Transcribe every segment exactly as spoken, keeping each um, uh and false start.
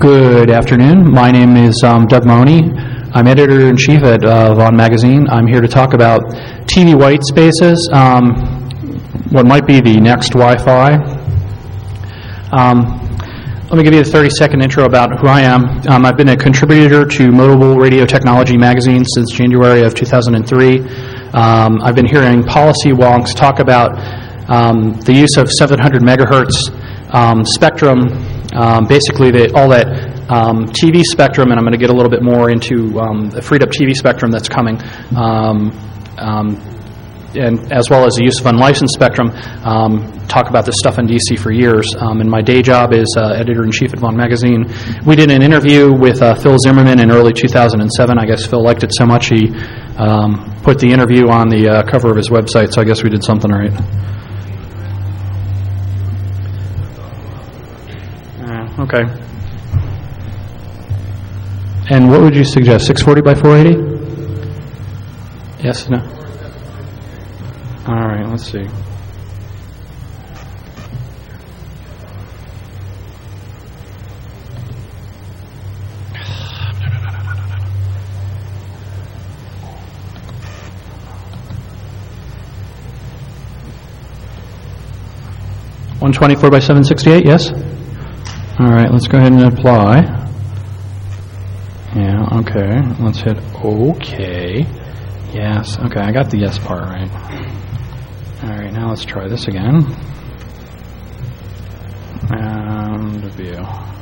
Good afternoon. My name is um, Doug Mahoney. I'm editor-in-chief at uh, Vaughan Magazine. I'm here to talk about T V white spaces, um, what might be the next Wi-Fi. Um, let me give you a thirty-second intro about who I am. Um, I've been a contributor to Mobile Radio Technology Magazine since January of two thousand three. Um, I've been hearing policy wonks talk about um, the use of seven hundred megahertz um, spectrum. Um, basically, the, all that um, T V spectrum, and I'm going to get a little bit more into um, the freed-up T V spectrum that's coming, um, um, and as well as the use of unlicensed spectrum. Um, talk about this stuff in D C for years. Um, and my day job is uh, editor-in-chief at Vaughan Magazine. We did an interview with uh, Phil Zimmerman in early two thousand seven. I guess Phil liked it so much he um, put the interview on the uh, cover of his website, so I guess we did something right. Okay. And what would you suggest, six forty by four eighty? Yes, no? All right, let's see. one twenty-four by seven sixty-eight, yes? All right, let's go ahead and apply. Yeah, okay. Let's hit OK. Yes, okay, I got the yes part right. All right, now let's try this again. And view.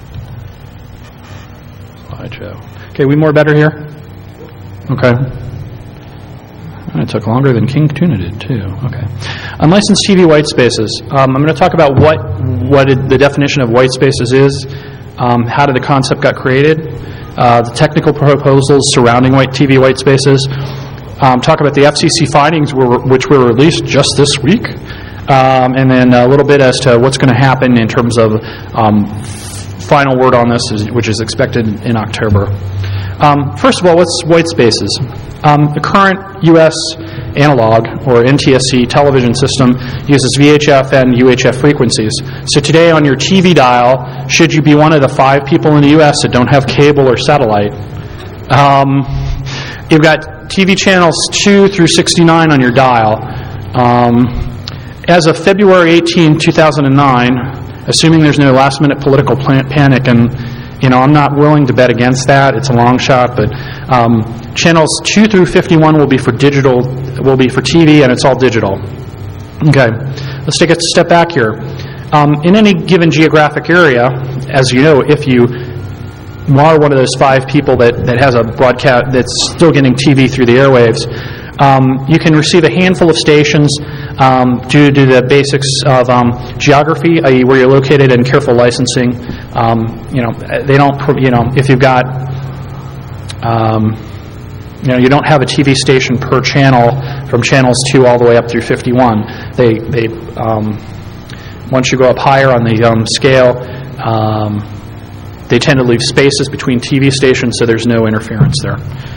Slideshow. Okay, we more better here? Okay. It took longer than King Tuna did, too. Okay. Unlicensed T V white spaces. Um, I'm going to talk about what what it, the definition of white spaces is, um, how did the concept got created, uh, the technical proposals surrounding white T V white spaces, um, talk about the F C C findings were, which were released just this week, um, and then a little bit as to what's going to happen in terms of um, final word on this, is, which is expected in October. Um, first of all, what's white spaces? Um, the current U S analog, or N T S C, television system uses V H F and U H F frequencies. So today on your T V dial, should you be one of the five people in the U S that don't have cable or satellite, um, you've got T V channels two through sixty-nine on your dial. Um, as of February eighteenth, two thousand nine, assuming there's no last-minute political plan- panic, and you know, I'm not willing to bet against that. It's a long shot, but um, channels two through fifty-one will be for digital, will be for T V, and it's all digital. Okay, let's take a step back here. Um, in any given geographic area, as you know, if you are one of those five people that, that has a broadcast that's still getting T V through the airwaves, um, you can receive a handful of stations um, due to the basics of um, geography, that is where you're located, and careful licensing. Um, you know, they don't, you know, if you've got, um, you know, you don't have a T V station per channel from channels two all the way up through fifty-one. They, they, um, once you go up higher on the um, scale, um, they tend to leave spaces between T V stations, so there's no interference there.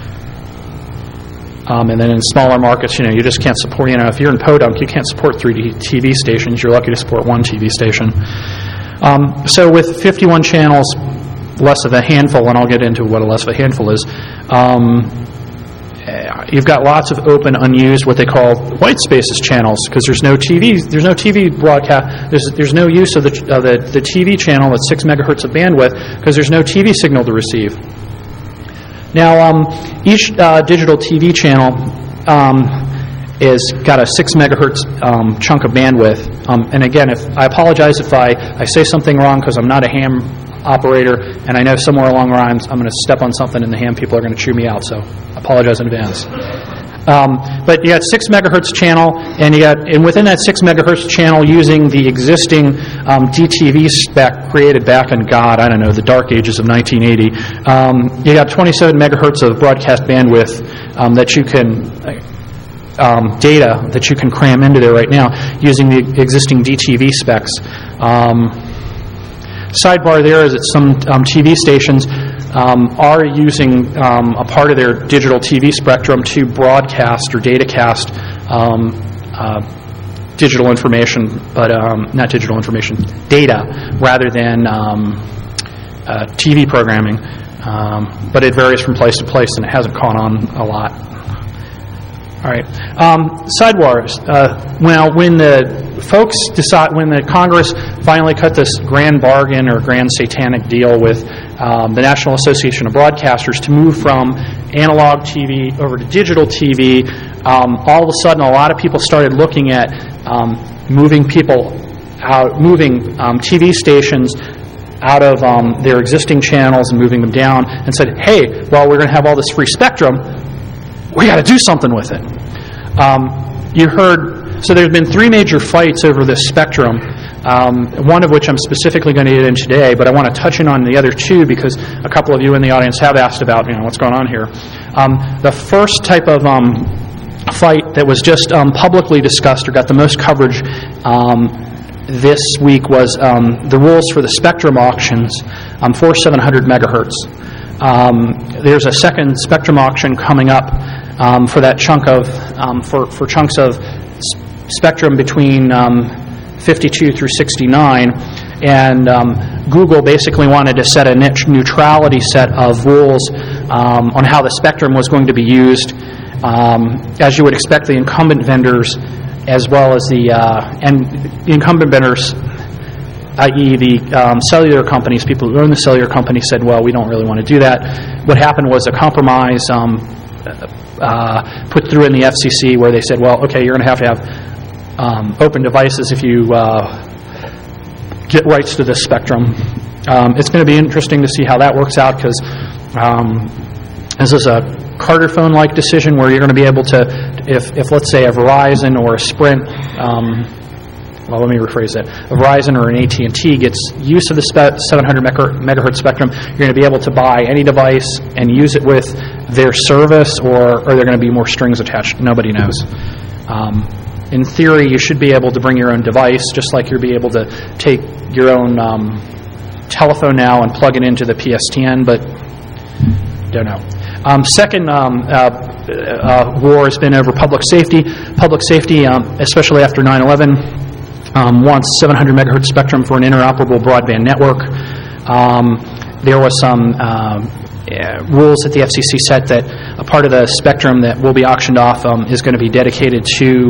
Um, and then in smaller markets, you know, you just can't support, you know, if you're in Podunk, you can't support three T V stations. You're lucky to support one T V station. Um, so with fifty-one channels, less of a handful, and I'll get into what a less of a handful is, um, you've got lots of open, unused, what they call white spaces channels, because there's no T V, there's no T V broadcast, there's there's no use of the of the, the T V channel at six megahertz of bandwidth, because there's no T V signal to receive. Now, um, each uh, digital T V channel um, is got a six megahertz um, chunk of bandwidth. Um, and again, if I apologize if I, I say something wrong, because I'm not a ham operator, and I know somewhere along the lines I'm going to step on something and the ham people are going to chew me out, so I apologize in advance. Um, but you got six megahertz channel, and you got, and within that six megahertz channel, using the existing um, D T V spec created back in, God, I don't know, the dark ages of nineteen eighty, um, you got twenty-seven megahertz of broadcast bandwidth um, that you can, um, data that you can cram into there right now using the existing D T V specs. Um, sidebar there is that some um, T V stations um, are using um, a part of their digital T V spectrum to broadcast or datacast um, uh, digital information, but um, not digital information, data, rather than um, uh, T V programming, um, but it varies from place to place, and it hasn't caught on a lot. All right. Um, sidewars. Uh, well, when the folks decide, when the Congress finally cut this grand bargain or grand satanic deal with um, the National Association of Broadcasters to move from analog T V over to digital T V, um, all of a sudden a lot of people started looking at um, moving people out, moving um, T V stations out of um, their existing channels and moving them down, and said, hey, well, we're going to have all this free spectrum, we got to do something with it. Um, you heard, so there's been three major fights over this spectrum, um, one of which I'm specifically going to get in today, but I want to touch in on the other two because a couple of you in the audience have asked about, you know, what's going on here. Um, the first type of um, fight that was just um, publicly discussed or got the most coverage um, this week was um, the rules for the spectrum auctions um, for seven hundred megahertz. Um, there's a second spectrum auction coming up um, for that chunk of um, for for chunks of s- spectrum between um, fifty-two through sixty-nine, and um, Google basically wanted to set a niche neutrality set of rules um, on how the spectrum was going to be used. Um, as you would expect, the incumbent vendors, as well as the uh, and the incumbent vendors, that is the um, cellular companies, people who own the cellular company, said, well, we don't really want to do that. What happened was a compromise um, uh, put through in the F C C where they said, well, okay, you're going to have to have um, open devices if you uh, get rights to this spectrum. Um, it's going to be interesting to see how that works out because um, this is a Carter phone-like decision where you're going to be able to, if, if let's say a Verizon or a Sprint, um, well, let me rephrase that. A Verizon or an A T and T gets use of the spe- seven hundred megahertz spectrum, you're going to be able to buy any device and use it with their service, or are there going to be more strings attached? Nobody knows. Um, in theory, you should be able to bring your own device, just like you'll be able to take your own um, telephone now and plug it into the P S T N, but don't know. Um, second um, uh, uh, war has been over public safety. Public safety, um, especially after nine eleven, Um, wants seven hundred megahertz spectrum for an interoperable broadband network. Um, there was some um, uh, rules that the F C C set that a part of the spectrum that will be auctioned off um, is going to be dedicated to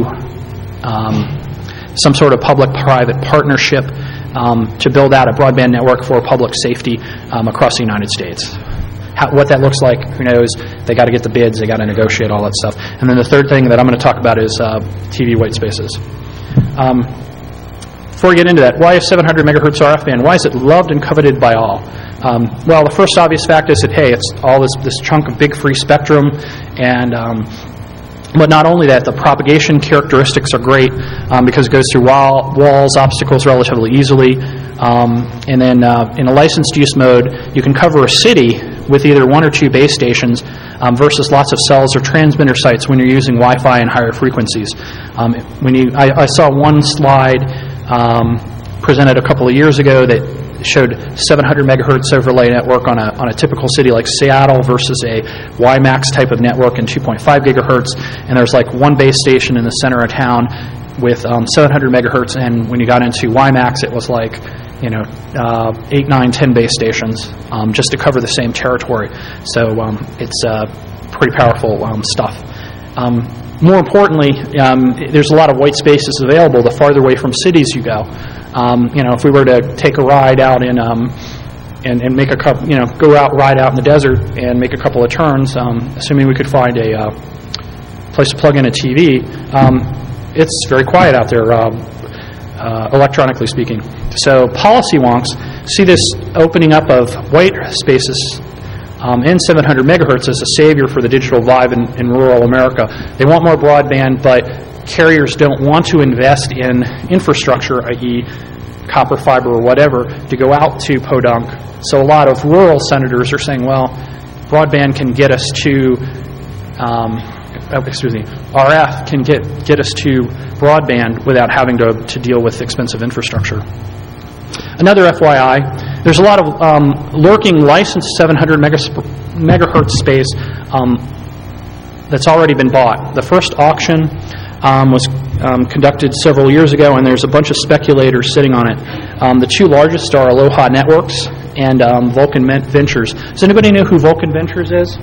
um, some sort of public-private partnership um, to build out a broadband network for public safety um, across the United States. How, what that looks like, who knows? They got to get the bids, they got to negotiate all that stuff. And then the third thing that I'm going to talk about is uh, T V white spaces. Um, Before we get into that, why is seven hundred megahertz R F band? Why is it loved and coveted by all? Um, well, the first obvious fact is that, hey, it's all this, this chunk of big free spectrum, and um, but not only that, the propagation characteristics are great um, because it goes through wall, walls, obstacles relatively easily, um, and then uh, in a licensed use mode, you can cover a city with either one or two base stations um, versus lots of cells or transmitter sites when you're using Wi-Fi and higher frequencies. Um, when you, I, I saw one slide Um, presented a couple of years ago that showed seven hundred megahertz overlay network on a on a typical city like Seattle versus a WiMAX type of network in two point five gigahertz, and there's like one base station in the center of town with um, seven hundred megahertz, and when you got into WiMAX, it was like, you know, uh, eight, nine, ten base stations um, just to cover the same territory. So um, it's uh, pretty powerful um, stuff. Um, More importantly, um, there's a lot of white spaces available the farther away from cities you go. Um, you know, if we were to take a ride out in, um, and, and make a couple, you know, go out, ride out in the desert and make a couple of turns, um, assuming we could find a uh, place to plug in a T V, um, it's very quiet out there, uh, uh, electronically speaking. So policy wonks see this opening up of white spaces Um, and seven hundred megahertz as a savior for the digital vibe in, in rural America. They want more broadband, but carriers don't want to invest in infrastructure, that is copper fiber or whatever, to go out to podunk. So a lot of rural senators are saying, well, broadband can get us to, um, oh, excuse me, R F can get, get us to broadband without having to, to deal with expensive infrastructure. Another F Y I, there's a lot of um, lurking licensed seven hundred megahertz space um, that's already been bought. The first auction um, was um, conducted several years ago, and there's a bunch of speculators sitting on it. Um, the two largest are Aloha Networks and um, Vulcan Ventures. Does anybody know who Vulcan Ventures is?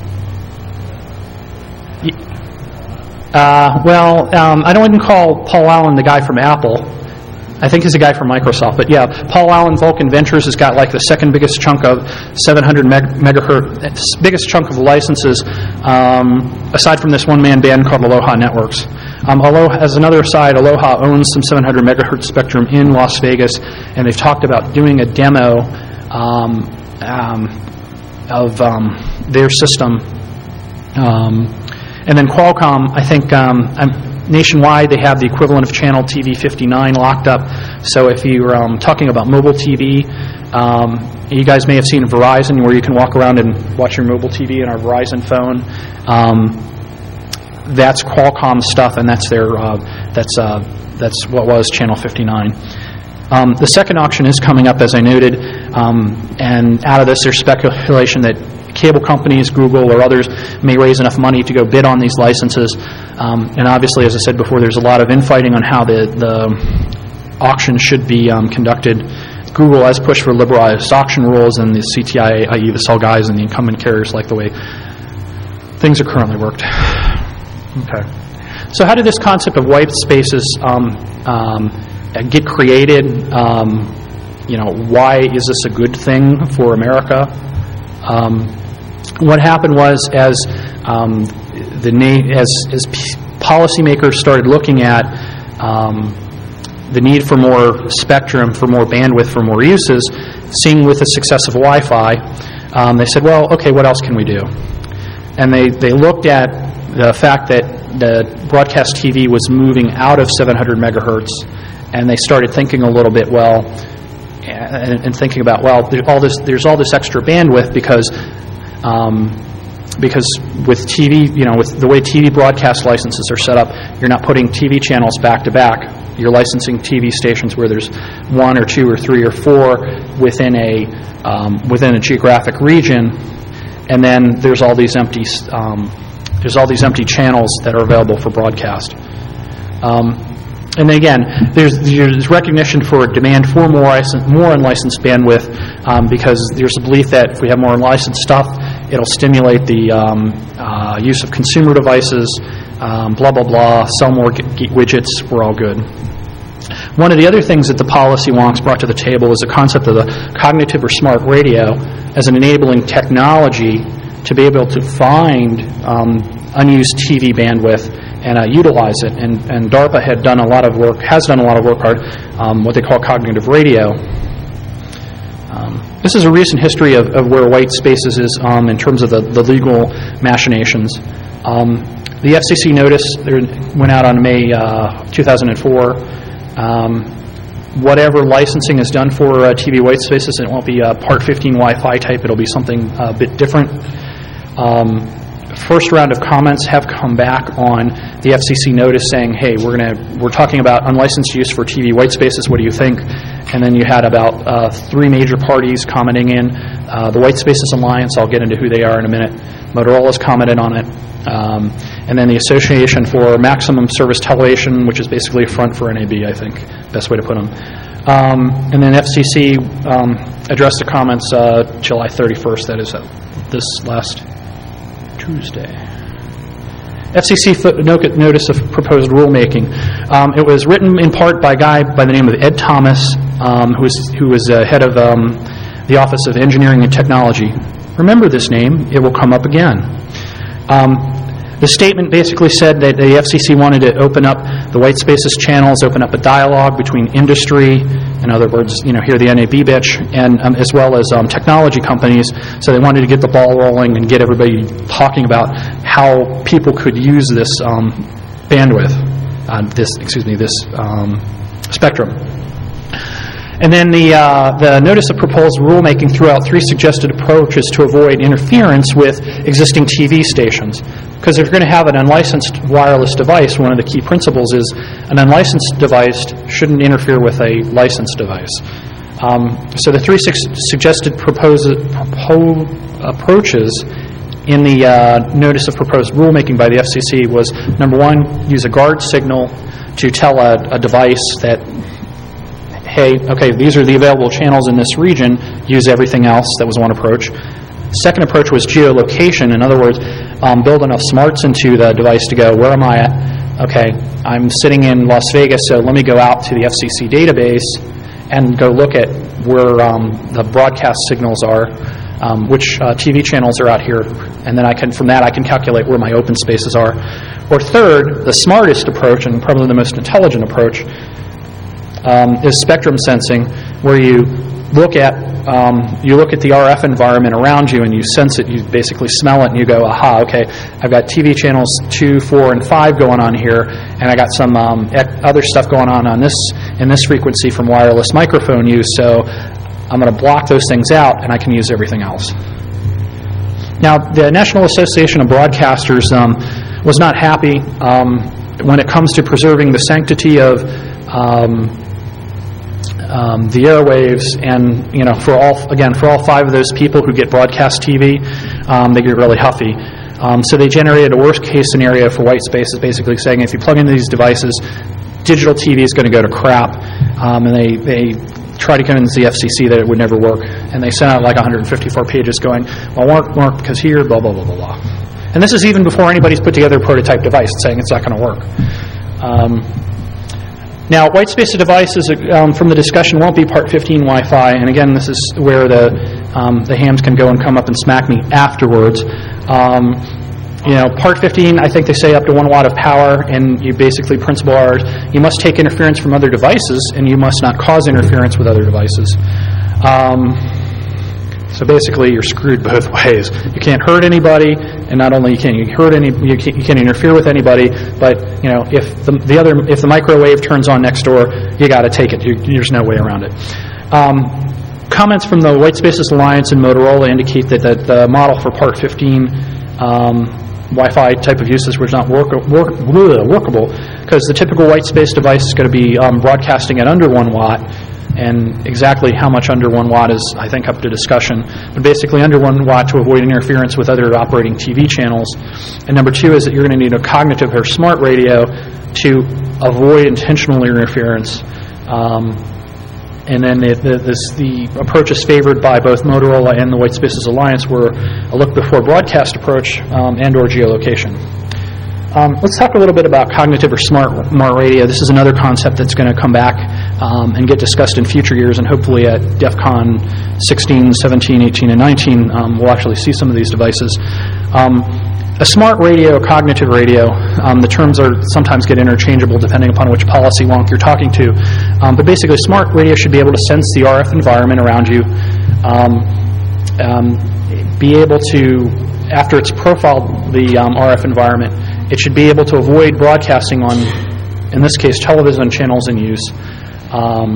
Uh, well, um, I don't even call Paul Allen the guy from Apple. I think he's a guy from Microsoft. But yeah, Paul Allen Vulcan Ventures has got like the second biggest chunk of seven hundred megahertz, biggest chunk of licenses, um, aside from this one-man band called Aloha Networks. Um, Aloha, as another aside, Aloha owns some seven hundred megahertz spectrum in Las Vegas, and they've talked about doing a demo um, um, of um, their system. Um, And then Qualcomm, I think um, nationwide they have the equivalent of channel T V fifty-nine locked up. So if you're um, talking about mobile T V, um, you guys may have seen Verizon, where you can walk around and watch your mobile T V in our Verizon phone. Um, that's Qualcomm stuff, and that's their uh, that's uh, that's what was channel fifty-nine. Um, the second auction is coming up, as I noted, um, and out of this, there's speculation that cable companies, Google or others, may raise enough money to go bid on these licenses. Um, and obviously, as I said before, there's a lot of infighting on how the, the auction should be um, conducted. Google has pushed for liberalized auction rules, and the C T I A, that is the cell guys and the incumbent carriers, like the way things are currently worked. Okay. So how did this concept of white spaces um, um, get created? Um, you know, why is this a good thing for America? Um, what happened was, as um, the na- as as p- policymakers started looking at um, the need for more spectrum, for more bandwidth, for more uses, seeing with the success of Wi-Fi, um, they said, well, okay, what else can we do? And they, they looked at the fact that the broadcast T V was moving out of seven hundred megahertz, and they started thinking a little bit, well, and, and thinking about, well, there's all this, there's all this extra bandwidth because, um, because with T V, you know, with the way T V broadcast licenses are set up, you're not putting T V channels back to back. You're licensing T V stations where there's one or two or three or four within a um, within a geographic region, and then there's all these empty um, there's all these empty channels that are available for broadcast. Um, And again, there's, there's recognition for demand for more license, more unlicensed bandwidth, um, because there's a belief that if we have more unlicensed stuff, it'll stimulate the um, uh, use of consumer devices, um, blah, blah, blah, sell more g- g- widgets, we're all good. One of the other things that the policy wonks brought to the table is the concept of the cognitive or smart radio as an enabling technology to be able to find um, unused T V bandwidth and uh, utilize it. And, and DARPA had done a lot of work, has done a lot of work on um, what they call cognitive radio. Um, this is a recent history of, of where white spaces is um, in terms of the, the legal machinations. Um, the F C C notice there went out on May uh, two thousand four. Um, whatever licensing is done for uh, T V white spaces, it won't be uh, Part fifteen Wi-Fi type. It'll be something a bit different. Um, First round of comments have come back on the F C C notice saying, hey, we're gonna we're talking about unlicensed use for T V white spaces, what do you think? And then you had about uh, three major parties commenting in. Uh, the White Spaces Alliance, I'll get into who they are in a minute. Motorola's commented on it. Um, and then the Association for Maximum Service Television, which is basically a front for N A B, I think, best way to put them. Um, and then F C C um, addressed the comments uh, July thirty-first, that is uh, this last Tuesday. F C C notice of proposed rulemaking. Um, it was written in part by a guy by the name of Ed Thomas, um, who was who was uh, head of um, the Office of Engineering and Technology. Remember this name; it will come up again. Um, the statement basically said that the F C C wanted to open up the white spaces channels, open up a dialogue between industry, in other words, you know, hear the N A B bitch, and um, as well as um, technology companies. So they wanted to get the ball rolling and get everybody talking about how people could use this um, bandwidth, uh, this excuse me, this um, spectrum. And then the uh, the notice of proposed rulemaking threw out three suggested approaches to avoid interference with existing T V stations. Because if you're going to have an unlicensed wireless device, one of the key principles is an unlicensed device shouldn't interfere with a licensed device. Um, so the three su- suggested propose, propo- approaches in the uh, notice of proposed rulemaking by the F C C was, number one, use a guard signal to tell a, a device that, hey, okay, these are the available channels in this region, use everything else. That was one approach. Second approach was geolocation. In other words, um, build enough smarts into the device to go, where am I at? Okay, I'm sitting in Las Vegas, so let me go out to the F C C database and go look at where um, the broadcast signals are, um, which uh, T V channels are out here, and then I can, from that, I can calculate where my open spaces are. Or third, the smartest approach, and probably the most intelligent approach, um, is spectrum sensing, where you look at um, you look at the R F environment around you and you sense it. You basically smell it and you go, aha, okay, I've got T V channels two, four, and five going on here, and I got some um, other stuff going on on this in this frequency from wireless microphone use. So I'm going to block those things out, and I can use everything else. Now, the National Association of Broadcasters um, was not happy um, when it comes to preserving the sanctity of um, um, the airwaves, and you know, for all again for all five of those people who get broadcast T V, um, they get really huffy. Um, so they generated a worst-case scenario for white spaces, basically saying if you plug into these devices, digital T V is going to go to crap, um, and they they. try to convince the F C C that it would never work. And they sent out like one hundred fifty-four pages going, well, won't work because here, blah, blah, blah, blah, blah. And this is even before anybody's put together a prototype device saying it's not going to work. Um, now, white space devices um, from the discussion won't be Part fifteen Wi-Fi. And again, this is where the, um, the hams can go and come up and smack me afterwards. Um, You know, Part fifteen, I think they say up to one watt of power, and you basically, principle are, you must take interference from other devices, and you must not cause interference with other devices. Um, so basically, you're screwed both ways. You can't hurt anybody, and not only can you hurt any, you can't, you can't interfere with anybody, but you know, if the, the other, if the microwave turns on next door, you got to take it. You, there's no way around it. Um, comments from the White Spaces Alliance and Motorola indicate that, that the model for Part fifteen. Um, Wi-Fi type of uses was not work, work, workable because the typical white space device is going to be um, broadcasting at under one watt, and exactly how much under one watt is, I think, up to discussion. But basically under one watt to avoid interference with other operating T V channels. And number two is that you're going to need a cognitive or smart radio to avoid intentional interference. Um, And then the, the, this, the approaches favored by both Motorola and the White Spaces Alliance were a look-before broadcast approach um, and or geolocation. Um, let's talk a little bit about cognitive or smart, smart radio. This is another concept that's going to come back um, and get discussed in future years, and hopefully at DEF CON sixteen, seventeen, eighteen, and nineteen, um, we'll actually see some of these devices. Um, A smart radio, cognitive radio, um, the terms are sometimes get interchangeable depending upon which policy wonk you're talking to. Um, but basically, smart radio should be able to sense the R F environment around you, um, um, be able to, after it's profiled the um, R F environment, it should be able to avoid broadcasting on, in this case, television channels in use. Um,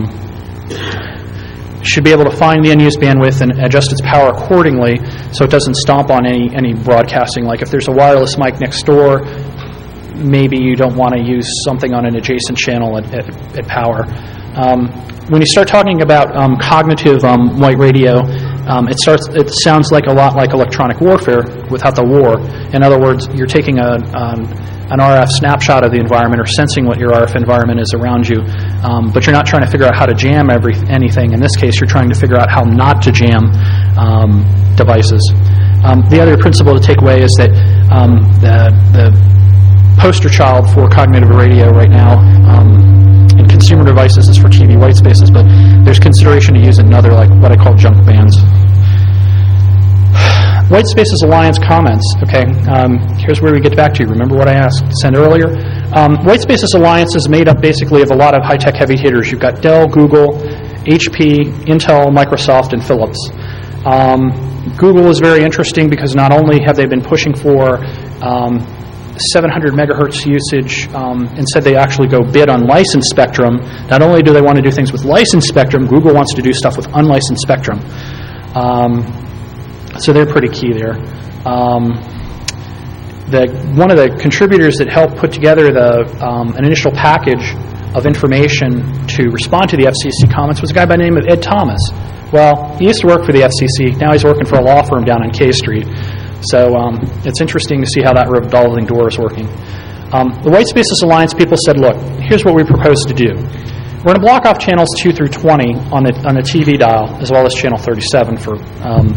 should be able to find the unused bandwidth and adjust its power accordingly so it doesn't stomp on any, any broadcasting. Like if there's a wireless mic next door, maybe you don't want to use something on an adjacent channel at, at, at power. Um, when you start talking about um, cognitive um, white radio, um, it starts. It sounds like a lot like electronic warfare without the war. In other words, you're taking a um, an R F snapshot of the environment or sensing what your R F environment is around you, um, but you're not trying to figure out how to jam every anything. In this case, you're trying to figure out how not to jam um, devices. Um, the other principle to take away is that um, the, the poster child for cognitive radio right now um, in consumer devices is for T V white spaces, but there's consideration to use another, like what I call junk bands. White Spaces Alliance comments. Okay, um, here's where we get back to. Remember what I asked sent earlier? Um, White Spaces Alliance is made up basically of a lot of high-tech heavy hitters. You've got Dell, Google, H P, Intel, Microsoft, and Philips. Um, Google is very interesting because not only have they been pushing for um, seven hundred megahertz usage, um, instead they actually go bid on licensed spectrum. Not only do they want to do things with licensed spectrum, Google wants to do stuff with unlicensed spectrum. Um, So they're pretty key there. Um, the, one of the contributors that helped put together the, um, an initial package of information to respond to the F C C comments was a guy by the name of Ed Thomas. Well, he used to work for the F C C. Now he's working for a law firm down on K Street. So um, it's interesting to see how that revolving door is working. Um, the White Spaces Alliance people said, look, here's what we propose to do. We're going to block off channels two through twenty on the on the T V dial, as well as channel thirty-seven for um,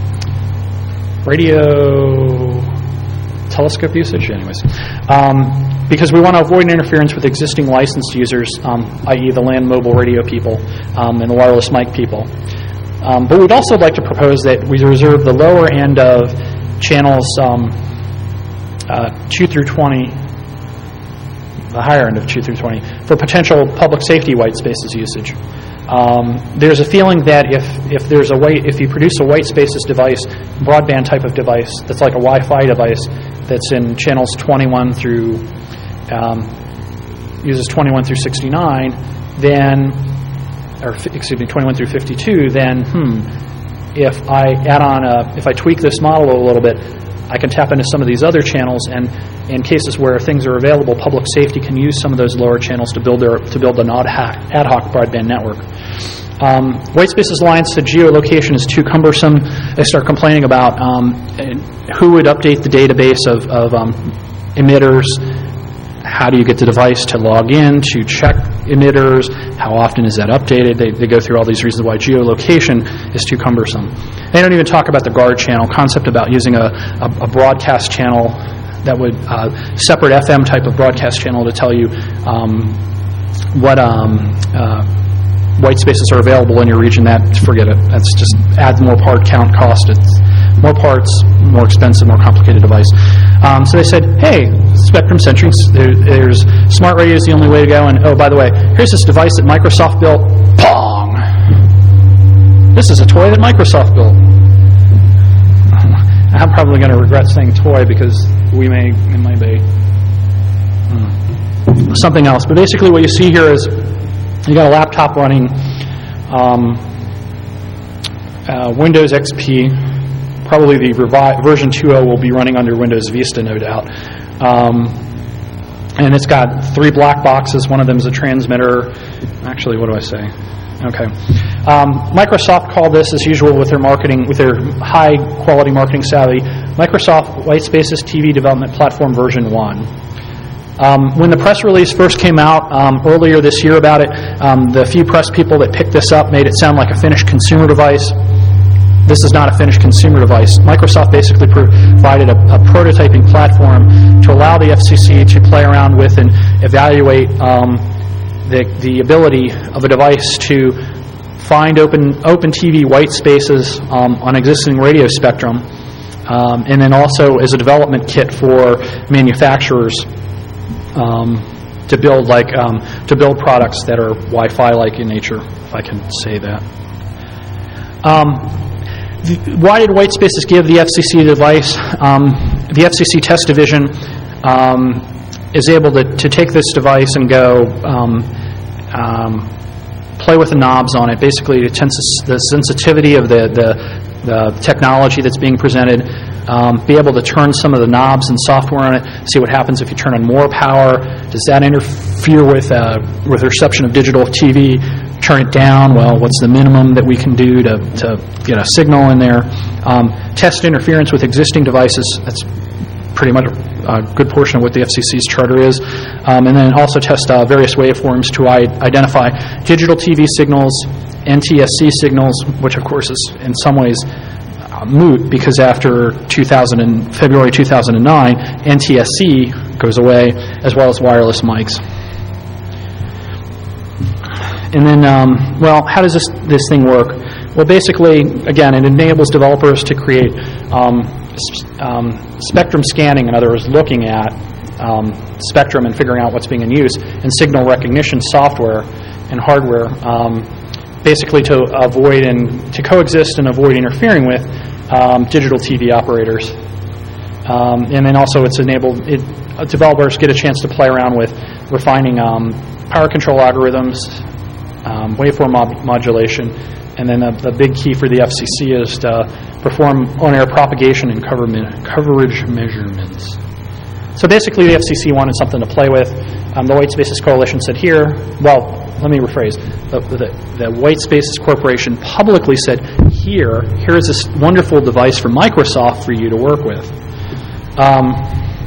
radio telescope usage, anyways. Um, because we want to avoid interference with existing licensed users, um, that is the land mobile radio people um, and the wireless mic people. Um, but we'd also like to propose that we reserve the lower end of channels um, uh, two through twenty, the higher end of two through twenty, for potential public safety white spaces usage. Um, there's a feeling that if, if there's a white, if you produce a white spaces device, broadband type of device, that's like a Wi-Fi device that's in channels twenty-one through, um, uses twenty-one through sixty-nine, then, or excuse me, twenty-one through fifty-two, then, hmm, if I add on a, if I tweak this model a little bit, I can tap into some of these other channels, and in cases where things are available, public safety can use some of those lower channels to build their to build an ad hoc, ad hoc broadband network. Um, White Spaces Alliance said geolocation is too cumbersome. They start complaining about um, who would update the database of, of um, emitters. How do you get the device to log in, to check emitters? How often is that updated? They, they go through all these reasons why geolocation is too cumbersome. They don't even talk about the guard channel concept, about using a, a, a broadcast channel that would, uh, separate F M type of broadcast channel to tell you um, what um, uh, white spaces are available in your region. That, forget it. That's just adds more part count cost. It's more parts, more expensive, more complicated device. Um, so they said, hey, Spectrum Century, there, there's smart radio is the only way to go, and oh, by the way, here's this device that Microsoft built. Pong! This is a toy that Microsoft built. I'm probably going to regret saying toy, because we may, it might be hmm, something else. But basically what you see here is you got a laptop running um, uh, Windows X P. Probably the revi- version two point oh will be running under Windows Vista, no doubt. Um, and it's got three black boxes. One of them is a transmitter. Actually, what do I say? Okay. Um, Microsoft called this, as usual, with their marketing, with their high-quality marketing savvy, Microsoft White Spaces T V Development Platform Version one. Um, when the press release first came out um, earlier this year about it, um, the few press people that picked this up made it sound like a finished consumer device. This is not a finished consumer device. Microsoft basically provided a, a prototyping platform to allow the F C C to play around with and evaluate um, the, the ability of a device to find open open T V white spaces um, on existing radio spectrum, um, and then also as a development kit for manufacturers um, to build like um, to build products that are Wi-Fi-like in nature, if I can say that. Um, Why did White Spaces give the F C C a device? Um, the F C C test division um, is able to, to take this device and go um, um, play with the knobs on it. Basically, it tends to, the sensitivity of the, the, the technology that's being presented, um, be able to turn some of the knobs and software on it, see what happens if you turn on more power. Does that interfere with, uh, with reception of digital T V? Turn it down, well, what's the minimum that we can do to, to get a signal in there? Um, test interference with existing devices. That's pretty much a, a good portion of what the F C C's charter is. Um, and then also test uh, various waveforms to I- identify digital T V signals, N T S C signals, which of course is in some ways uh, moot, because after two thousand and February two thousand nine, N T S C goes away, as well as wireless mics. And then, um, well, how does this, this thing work? Well, basically, again, it enables developers to create um, sp- um, spectrum scanning, in other words, looking at um, spectrum and figuring out what's being in use, and signal recognition software and hardware, um, basically to avoid and to coexist and avoid interfering with um, digital T V operators. Um, and then also it's enabled, it, uh, developers get a chance to play around with refining um, power control algorithms, Um, waveform mod- modulation, and then the, the big key for the F C C is to perform on-air propagation and cover mi- coverage measurements. So basically the F C C wanted something to play with. Um, the White Spaces Coalition said here, well, let me rephrase, the, the, the White Spaces Corporation publicly said, here, here is this wonderful device from Microsoft for you to work with. Um,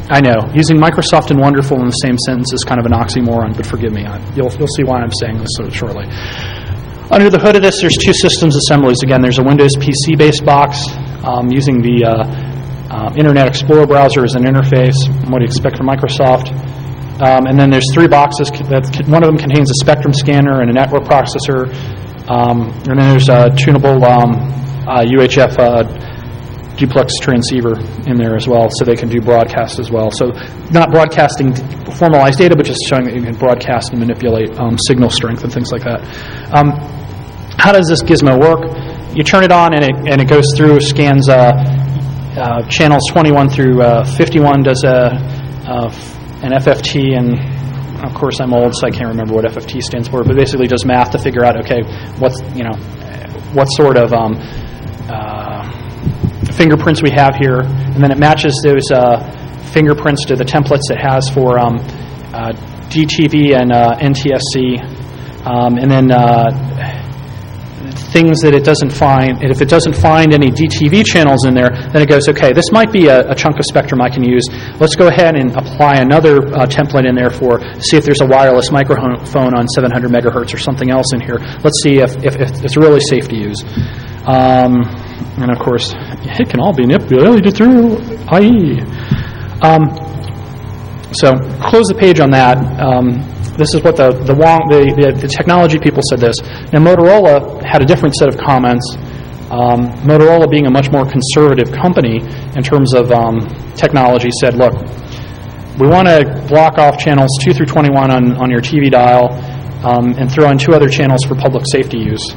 I know. Using Microsoft and wonderful in the same sentence is kind of an oxymoron, but forgive me. I, you'll, you'll see why I'm saying this so shortly. Under the hood of this, there's two systems assemblies. Again, there's a Windows P C-based box um, using the uh, uh, Internet Explorer browser as an interface, what do you expect from Microsoft. Um, and then there's three boxes. That one of them contains a Spectrum scanner and a network processor. Um, and then there's a tunable um, uh, U H F uh, duplex transceiver in there as well, so they can do broadcast as well. So not broadcasting formalized data, but just showing that you can broadcast and manipulate um, signal strength and things like that. Um, how does this gizmo work? You turn it on, and it and it goes through, scans uh, uh, channels twenty-one through uh, fifty-one, does a uh, an F F T, and of course I'm old, so I can't remember what F F T stands for, but basically does math to figure out, okay, what's you know, what sort of um, uh, fingerprints we have here, and then it matches those uh, fingerprints to the templates it has for um, uh, D T V and uh, N T S C, um, and then uh, things that it doesn't find. And if it doesn't find any D T V channels in there, then it goes, okay, this might be a, a chunk of spectrum I can use. Let's go ahead and apply another uh, template in there for see if there's a wireless microphone on seven hundred megahertz or something else in here. Let's see if, if, if it's really safe to use. Um, and of course, it can all be manipulated through I E. Um, so close the page on that. Um, this is what the the, Wong, the the the technology people said this. Now Motorola had a different set of comments. Um, Motorola, being a much more conservative company in terms of um, technology, said, look, we want to block off channels two through twenty-one on, on your T V dial um, and throw in two other channels for public safety use.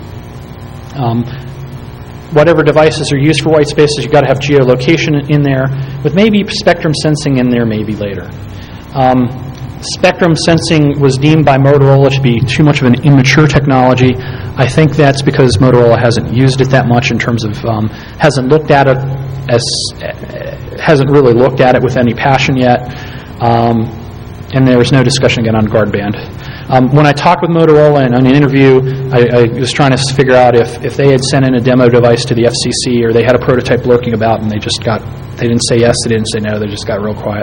Um, whatever devices are used for white spaces, you've got to have geolocation in there, with maybe spectrum sensing in there maybe later. Um, spectrum sensing was deemed by Motorola to be too much of an immature technology. I think that's because Motorola hasn't used it that much in terms of, um, hasn't looked at it as, uh, hasn't really looked at it with any passion yet. Um, and there was no discussion again on guard band. Um, when I talked with Motorola in, in an interview, I, I was trying to figure out if, if they had sent in a demo device to the F C C or they had a prototype lurking about and they just got, they didn't say yes, they didn't say no, they just got real quiet.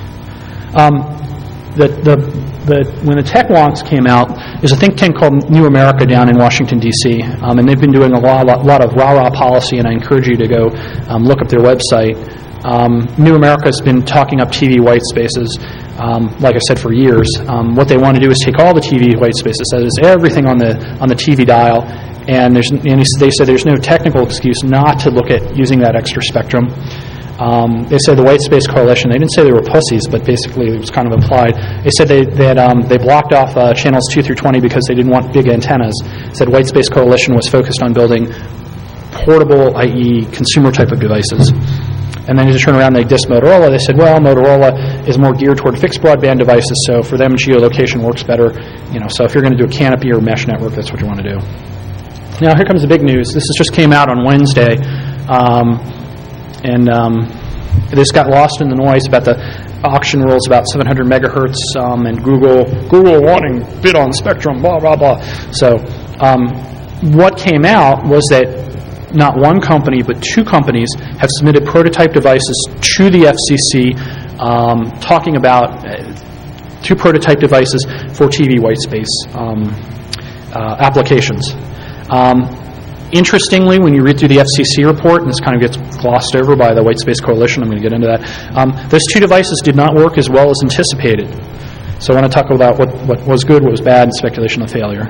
Um, the, the, the, when the Tech Wonks came out, there's a think tank called New America down in Washington, D C, um, and they've been doing a lot, lot, lot of rah-rah policy, and I encourage you to go um, look up their website. Um, New America has been talking up T V white spaces, um, like I said, for years. Um, what they want to do is take all the T V white spaces, that is everything on the on the T V dial, and, there's, and they said there's no technical excuse not to look at using that extra spectrum. Um, they said the White Space Coalition, they didn't say they were pussies, but basically it was kind of implied. They said they, that um, they blocked off uh, channels two through twenty because they didn't want big antennas. They said White Space Coalition was focused on building portable, that is consumer type of devices. And then to turn around, they dissed Motorola. They said, well, Motorola is more geared toward fixed broadband devices, so for them geolocation works better. You know, so if you're going to do a canopy or mesh network, that's what you want to do. Now here comes the big news. This is just came out on Wednesday. Um, And um, this got lost in the noise about the auction rules about seven hundred megahertz um, and Google Google wanting bid on spectrum, blah, blah, blah. So um, what came out was that not one company, but two companies have submitted prototype devices to the F C C um, talking about uh, two prototype devices for T V white space um, uh, applications. Um, Interestingly, when you read through the F C C report, and this kind of gets glossed over by the White Space Coalition, I'm going to get into that, um, those two devices did not work as well as anticipated. So I want to talk about what, what was good, what was bad, and speculation of failure.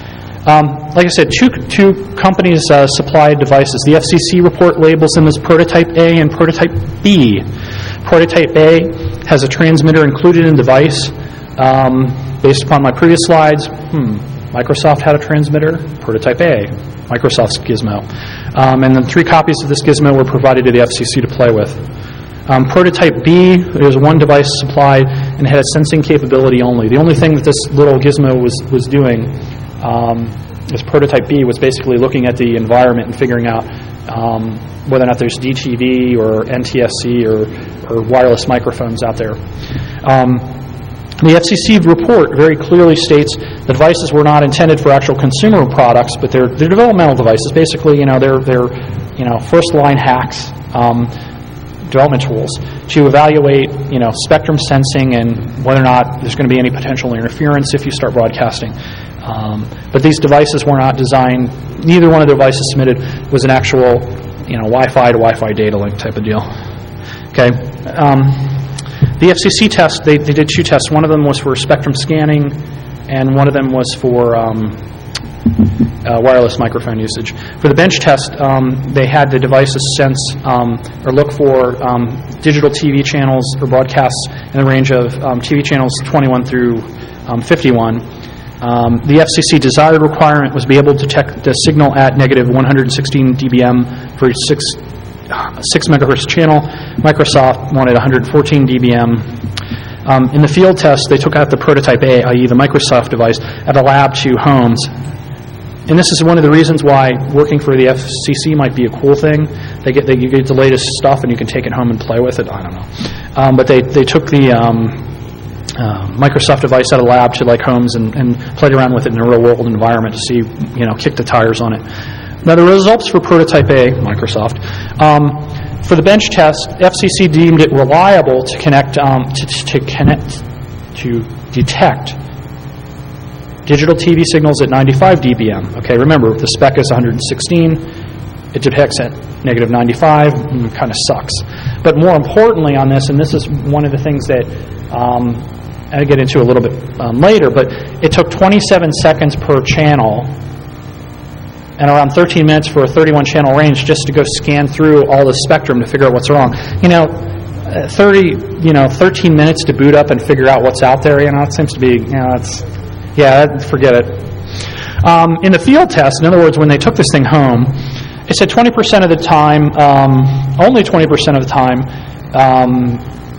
Um, like I said, two, two companies uh, supplied devices. The F C C report labels them as Prototype A and Prototype B. Prototype A has a transmitter included in the device. Um, based upon my previous slides, hmm, Microsoft had a transmitter, Prototype A, Microsoft's gizmo. Um, and then three copies of this gizmo were provided to the F C C to play with. Um, Prototype B, there's one device supplied and had a sensing capability only. The only thing that this little gizmo was, was doing, um, this Prototype B, was basically looking at the environment and figuring out um, whether or not there's D T V or N T S C or, or wireless microphones out there. Um, The F C C report very clearly states the devices were not intended for actual consumer products, but they're, they're developmental devices. Basically, you know, they're, they're you know, first-line hacks. Um, development tools to evaluate, you know, spectrum sensing and whether or not there's going to be any potential interference if you start broadcasting. Um, but these devices were not designed, neither one of the devices submitted was an actual, you know, Wi-Fi to Wi-Fi data link type of deal. Okay. Um, the F C C test, they, they did two tests. One of them was for spectrum scanning, and one of them was for um, uh, wireless microphone usage. For the bench test, um, they had the devices sense um, or look for um, digital T V channels or broadcasts in the range of um, T V channels twenty-one through um, fifty-one. Um, the F C C desired requirement was to be able to detect the signal at negative one hundred sixteen D B M for each six, six megahertz channel. Microsoft wanted one hundred fourteen D B M. Um, in the field test, they took out the prototype A, that is the Microsoft device, at a lab to homes. And this is one of the reasons why working for the F C C might be a cool thing. They get, they, you get the latest stuff and you can take it home and play with it. I don't know. Um, but they, they took the um, uh, Microsoft device out of the lab to like homes and, and played around with it in a real world environment to see, you know, kick the tires on it. Now the results for prototype A, Microsoft, um, for the bench test, F C C deemed it reliable to connect, um, to, to connect, to detect digital T V signals at ninety-five D B M. Okay, remember, the spec is one hundred sixteen. It detects at negative ninety-five. It kind of sucks. But more importantly on this, and this is one of the things that um, I'll get into a little bit um, later, but it took twenty-seven seconds per channel and around thirteen minutes for a thirty-one channel range just to go scan through all the spectrum to figure out what's wrong. You know, thirty, you know, thirteen minutes to boot up and figure out what's out there. You know, it seems to be, you know, it's. Yeah, forget it. Um, in the field test, in other words, when they took this thing home, it said twenty percent of the time, um, only twenty percent of the time, um,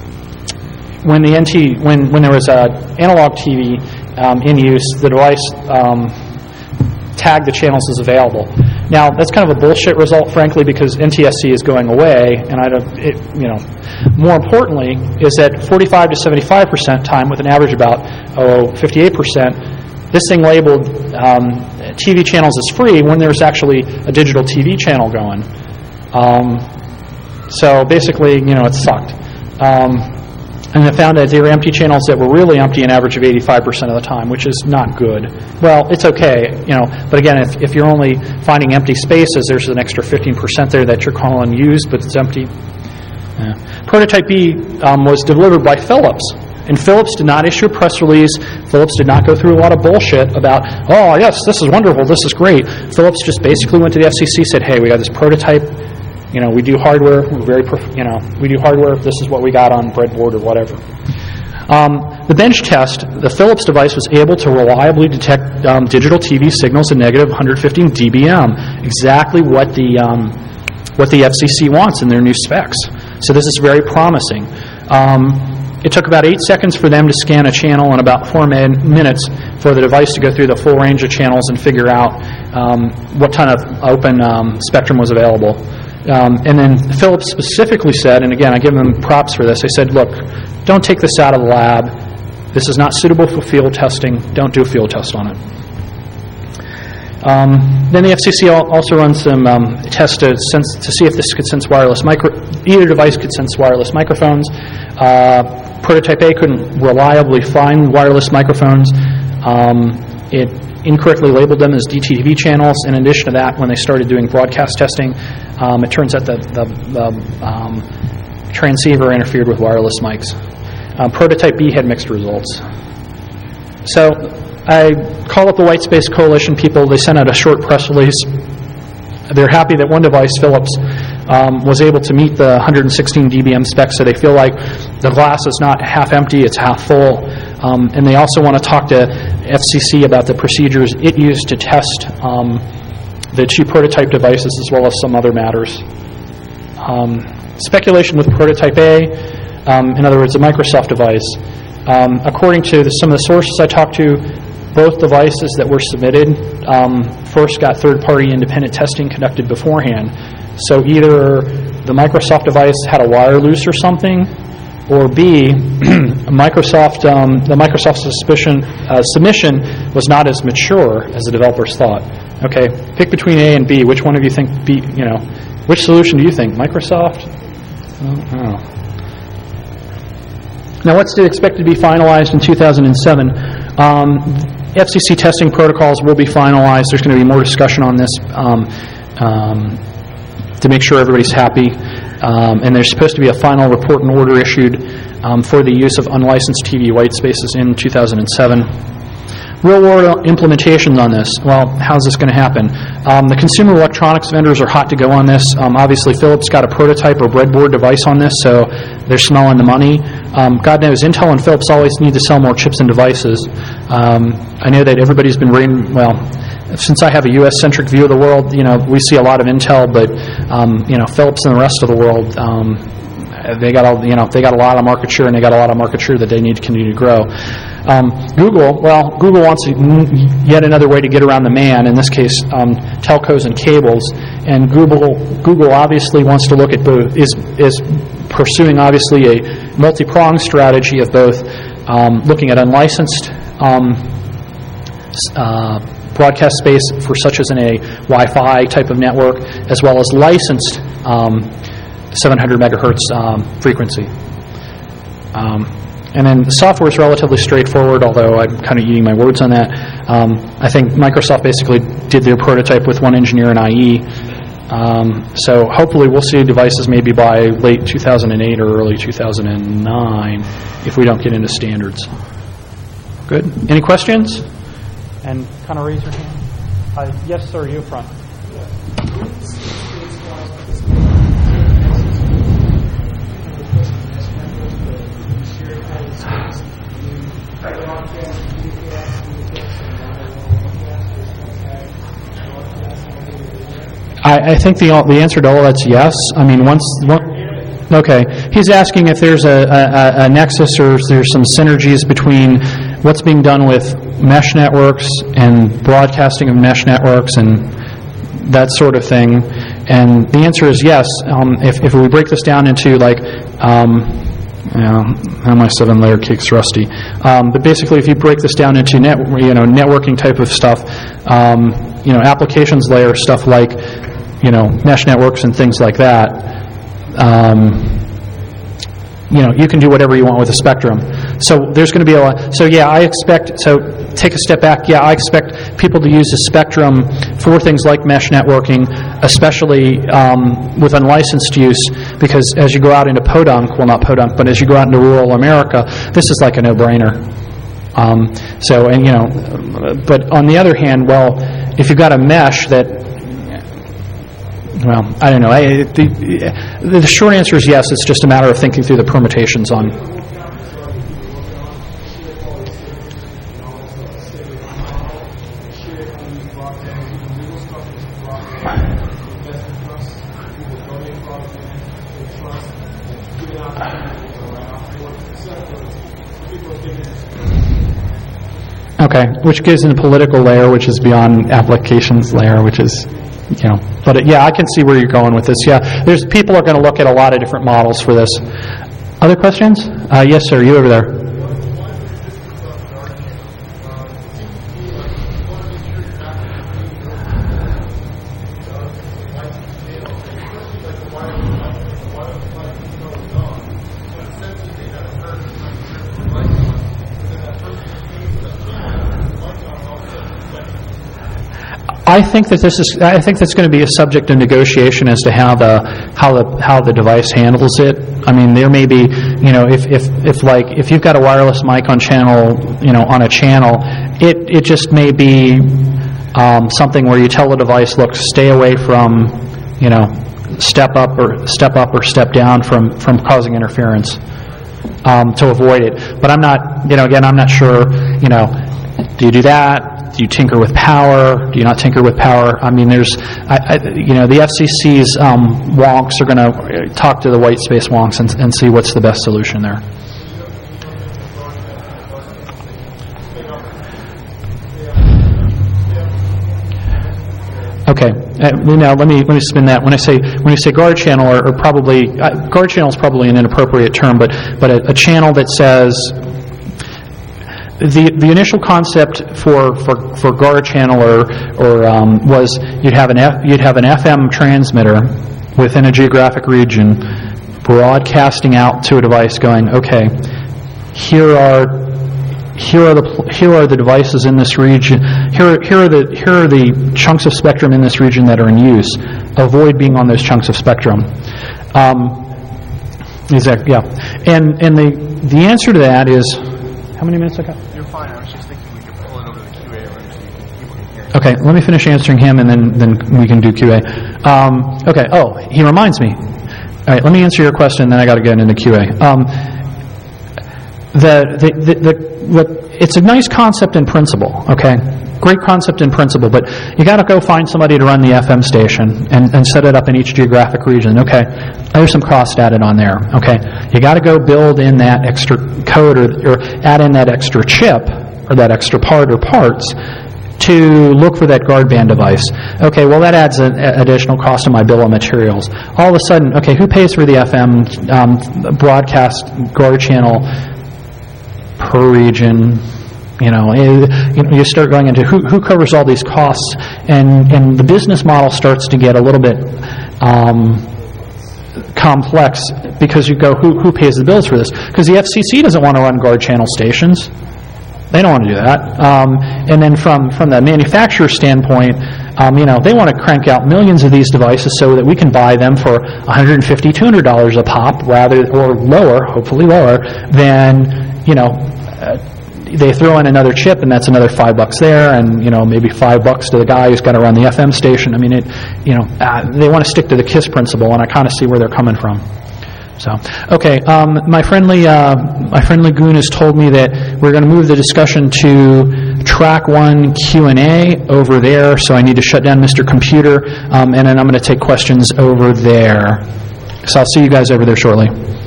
when the N T, when when there was a analog T V um, in use, the device um, tagged the channels as available. Now that's kind of a bullshit result, frankly, because N T S C is going away, and I don't, it, you know. More importantly, is that forty-five to seventy-five percent time, with an average about oh, fifty-eight percent, this thing labeled um, T V channels as free when there's actually a digital T V channel going. Um, so basically, you know, it sucked. Um, and I found that there were empty channels that were really empty an average of eighty-five percent of the time, which is not good. Well, it's okay, you know, but again, if, if you're only finding empty spaces, there's an extra fifteen percent there that you're calling used, but it's empty. Yeah. Prototype B um, was delivered by Philips, and Philips did not issue a press release. Philips did not go through a lot of bullshit about, oh, yes, this is wonderful, this is great. Philips just basically went to the F C C, said, hey, we got this prototype, you know, we do hardware, we're very, prof- you know, we do hardware, this is what we got on breadboard or whatever. Um, the bench test, the Philips device was able to reliably detect um, digital T V signals at negative one hundred fifteen D B M, exactly what the um, what the F C C wants in their new specs. So this is very promising. Um, it took about eight seconds for them to scan a channel and about four min- minutes for the device to go through the full range of channels and figure out um, what kind of open um, spectrum was available. Um, and then Philips specifically said, and again, I give them props for this, they said, look, don't take this out of the lab. This is not suitable for field testing. Don't do a field test on it. Um, then the F C C also runs some um, tests to, sense, to see if this could sense wireless micro. Either device could sense wireless microphones. Uh, prototype A couldn't reliably find wireless microphones. Um, it incorrectly labeled them as D T V channels. In addition to that, when they started doing broadcast testing, um, it turns out that the, the um, transceiver interfered with wireless mics. Um, prototype B had mixed results. So I call up the White Space Coalition people. They sent out a short press release. They're happy that one device, Philips, um, was able to meet the one hundred sixteen D B M spec, so they feel like the glass is not half empty, it's half full. Um, and they also want to talk to F C C about the procedures it used to test um, the two prototype devices as well as some other matters. Um, speculation with prototype A, um, in other words, the Microsoft device. Um, according to the, some of the sources I talked to, both devices that were submitted um, first got third-party independent testing conducted beforehand. So either the Microsoft device had a wire loose or something, or B, Microsoft, um, the Microsoft suspicion, uh, submission was not as mature as the developers thought. Okay, pick between A and B. Which one of you think B? You know, which solution do you think? Microsoft? Oh. Now, what's expected to be finalized in two thousand seven? Um, F C C testing protocols will be finalized. There's going to be more discussion on this um, um, to make sure everybody's happy. Um, and there's supposed to be a final report and order issued um, for the use of unlicensed T V white spaces in two thousand seven. Real-world implementations on this. Well, how's this going to happen? Um, the consumer electronics vendors are hot to go on this. Um, obviously, Philips got a prototype or breadboard device on this, so they're smelling the money. Um, God knows, Intel and Philips always need to sell more chips and devices. Um, I know that everybody's been reading, well, since I have a U S-centric view of the world, you know, we see a lot of Intel, but, um, you know, Philips and the rest of the world, um, they got a, you know, they got a lot of market share, and they got a lot of market share that they need to continue to grow. Um, Google, well, Google wants yet another way to get around the man, in this case, um, telcos and cables, and Google Google obviously wants to look at both, is, is pursuing obviously a multi-pronged strategy of both um, looking at unlicensed um, uh, broadcast space for such as in a Wi-Fi type of network, as well as licensed um, seven hundred megahertz um, frequency. Um, And then the software is relatively straightforward, although I'm kind of eating my words on that. Um, I think Microsoft basically did their prototype with one engineer in I E. Um, so hopefully we'll see devices maybe by late two thousand eight or early two thousand nine if we don't get into standards. Good. Any questions? And kind of raise your hand. Uh, yes, sir, you up front. I, I think the the answer to all that's yes. I mean, once, one, okay. He's asking if there's a, a, a nexus or if there's some synergies between what's being done with mesh networks and broadcasting of mesh networks and that sort of thing. And the answer is yes. Um, if if we break this down into like. Um, Yeah, how my seven-layer cake's rusty. Um, but basically, if you break this down into net, you know, networking type of stuff, um, you know, applications layer stuff like, you know, mesh networks and things like that. Um, you know, you can do whatever you want with a spectrum. So there's going to be a lot. So yeah, I expect. So take a step back. Yeah, I expect people to use the spectrum for things like mesh networking, especially um, with unlicensed use, because as you go out into podunk, well, not podunk, but as you go out into rural America, this is like a no-brainer. Um, so, and you know, but on the other hand, well, if you've got a mesh that, well, I don't know. I, the, the short answer is yes. It's just a matter of thinking through the permutations on. Okay, which gives in a political layer, which is beyond applications layer, which is, you know, but it, yeah, I can see where you're going with this. Yeah, there's people are going to look at a lot of different models for this. Other questions? Uh, yes, sir. You over there. I think that this is. I think that's going to be a subject of negotiation as to how the how the how the device handles it. I mean, there may be, you know, if if if like if you've got a wireless mic on channel, you know, on a channel, it it just may be um, something where you tell the device, look, stay away from, you know, step up or step up or step down from from causing interference um, to avoid it. But I'm not, you know, again, I'm not sure, you know, do you do that? Do you tinker with power? Do you not tinker with power? I mean, there's, I, I, you know, the F C C's um, wonks are going to talk to the white space wonks and, and see what's the best solution there. Okay, uh, now let me let me spin that. When I say when you say guard channel, or, or probably uh, guard channel is probably an inappropriate term, but but a, a channel that says. The the initial concept for, for, for guard channel or or um, was you'd have an F, you'd have an F M transmitter within a geographic region broadcasting out to a device going, okay, here are here are the here are the devices in this region. Here here are the here are the chunks of spectrum in this region that are in use. Avoid being on those chunks of spectrum. Um, exactly. Yeah. And and the the answer to that is, how many minutes I got? You're fine. I was just thinking we could pull it over to the Q A room so you can, people can hear you. Okay. Let me finish answering him, and then then we can do Q A. Um, okay. Oh, he reminds me. All right. Let me answer your question, then I got to get into Q A. Um, the the the, the Look, it's a nice concept in principle, okay? Great concept in principle, but you got to go find somebody to run the F M station and, and set it up in each geographic region. Okay, there's some cost added on there. Okay, you got to go build in that extra code or, or add in that extra chip or that extra part or parts to look for that guard band device. Okay, well that adds an additional cost to my bill of materials. All of a sudden, okay, who pays for the F M um, broadcast guard channel per region? You know, you start going into who, who covers all these costs, and, and the business model starts to get a little bit um, complex because you go, who, who pays the bills for this? Because the F C C doesn't want to run guard channel stations. They don't want to do that. Um, and then from, from the manufacturer standpoint, um, you know, they want to crank out millions of these devices so that we can buy them for one hundred fifty dollars, two hundred dollars a pop, rather, or lower, hopefully lower, than, you know, uh, they throw in another chip, and that's another five bucks there, and you know maybe five bucks to the guy who's got to run the F M station. I mean, it, you know, uh, they want to stick to the KISS principle, and I kind of see where they're coming from. So, okay, um, my friendly uh, my friendly goon has told me that we're going to move the discussion to track one Q and A over there. So I need to shut down Mister Computer, um, and then I'm going to take questions over there. So I'll see you guys over there shortly.